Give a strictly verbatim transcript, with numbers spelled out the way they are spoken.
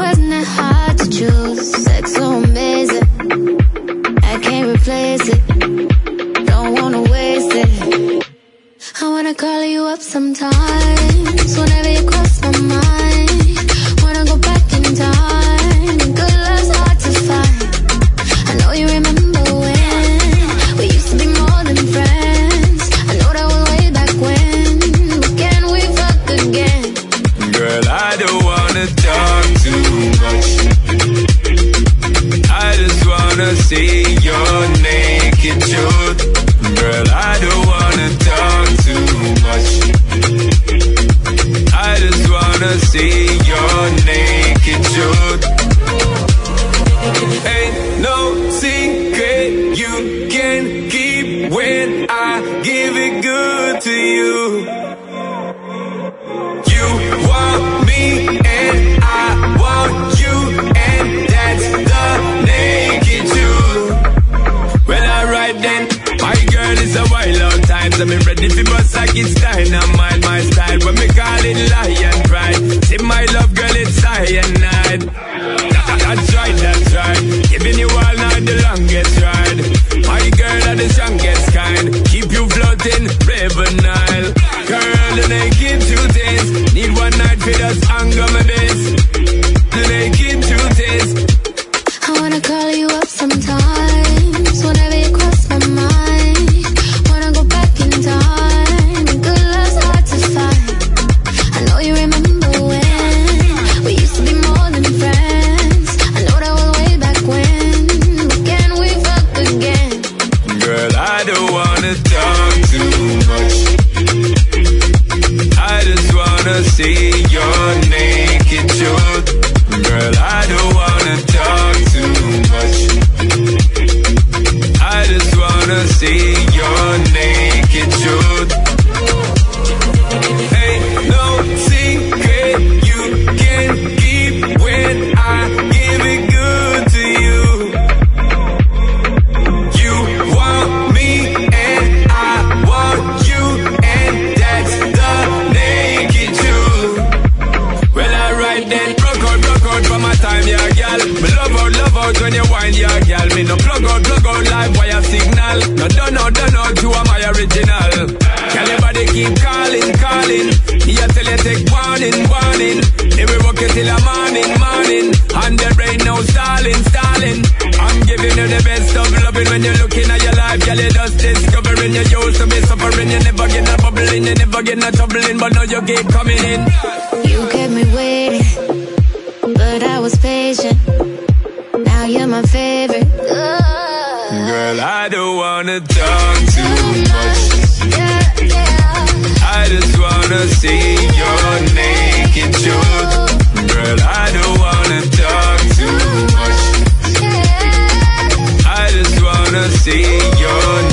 Wasn't it hard to choose? Sex so amazing, I can't replace it. Don't wanna waste it. I wanna call you up sometimes, whenever you cross my mind. Wanna go back in time, good love's hard to find. I know you remember when we used to be more than friends. I know that was way back when, but can we fuck again? Girl, I don't wanna talk too much. I just wanna see your naked truth. Girl, I don't wanna talk too much. I just wanna see your naked truth. Ain't no secret you can keep when I give it good to you. You want me and I want you, and that's the naked truth. Well, alright then, my girl is a wild out time, so me ready for bust like it's dynamite. My style, when me call it lion pride. See my love, girl, it's cyanide. That's right, that's right. Giving you all night the longest ride. My girl are the strongest kind. Keep you floating, river Nile. Girl, the naked truth is, need one night for us anger my base. The naked truth is, I wanna call you up sometimes, whenever you cross my mind. Wanna go back in time, good love's hard to find. I know you remember when we used to be more than friends. I know that was way back when, but can we fuck again? girl, I don't wanna talk too much. I just wanna see your naked truth. Girl, I don't wanna talk too much. I just wanna see your naked truth. Ain't no secret you can keep when I give it good to you. You want me and I want you, and that's the naked truth. Well, alright then, broke out, broke out for my time, yeah, gal. Me love out, love out when you whine, yeah, gal. Me no plug out, plug out live wire signal. No, don't know, don't know, you are my original. Gal, your body keep calling, calling. Yeah, tell you take warning, warning. If we work it till the morning, morning. And there ain't no stalling, stalling. I'm giving you the best of loving when you're looking at your life. Gal, you just discovering you used to be suffering. You never get no bubbling, you never get no troubling, but now you keep coming in. You kept me waiting, but I was patient. Now you're my favorite. Ugh. Girl, I don't wanna talk too much. Yeah, yeah. I just wanna see your naked truth. Girl, I don't wanna talk too much. I just wanna see your